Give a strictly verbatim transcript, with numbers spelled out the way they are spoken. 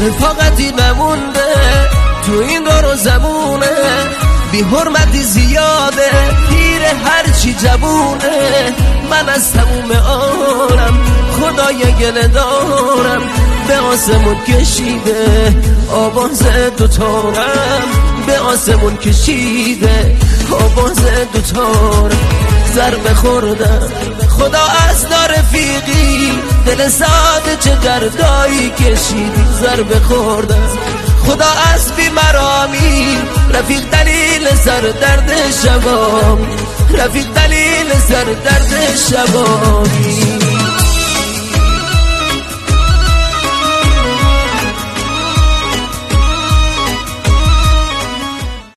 رفاقتی نمونده تو این دور و زمونه، بی حرمتی زیاده پیر هرچی جوونه. من از تموم عالم خدای گله دارم، به آسمون کشیده آواز دوتارم، به آسمون کشیده آواز دوتارم. ضربه خوردم خدا از رفیقی، دل ساده چه دردایی کشیدی. ضربه خوردم خدا از بیمرامی، رفیق دلیل سر درد شبامی، رفیق دلیل سر درد شبامی.